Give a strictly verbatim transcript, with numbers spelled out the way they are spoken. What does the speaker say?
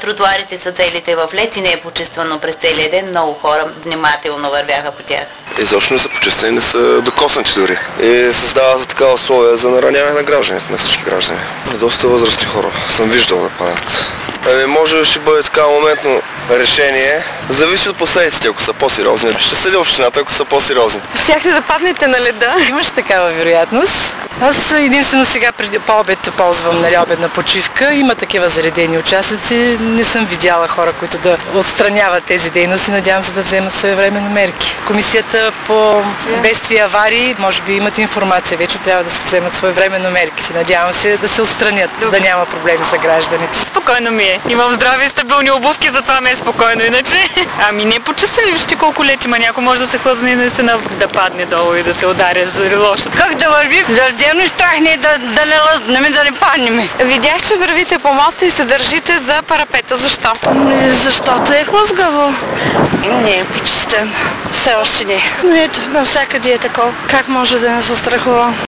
тротуарите са целите в Лец и не е почиствано през целия ден. Много хора внимателно вървяха по тях. Изобщо не са почистени, не са докоснати дори. И създава за такава условия за нараняване на гражданите, на всички граждани. Доста възрастни хора съм виждал да падат. Ами, може да ще бъде така моментно решение. Зависи от последиците, ако са по-сериозни. Ще съди общината, ако са по-сериозни. Щяхте да паднете на леда? Имаш такава вероятност. Аз единствено сега преди по обед ползвам, нали, обедна почивка. Има такива заредени участъци. Не съм видяла хора, които да отстраняват тези дейности. Надявам се да вземат своевременно мерки. Комисията по бедствия и аварии, може би имат информация. Вече трябва да се вземат своевременно мерки. Надявам се да се отстранят, за да няма проблеми за гражданите. Спокойно ми е. Имам здрави и стабилни обувки, затова ми е спокойно. Иначе, ами не почистили, вижте колко леч има. Някой може да се хлъзне и наистина да падне долу и да се ударя за лошо. Как да върви? Заредено страх не да, да не лъзнем, да не паднем. Видях, че вървите по моста и се държите за парапета. Защо? Защото е хлъзгаво. Не е почистен. Все още не. Но ето, навсякъде е такова. Как може да не се страхува?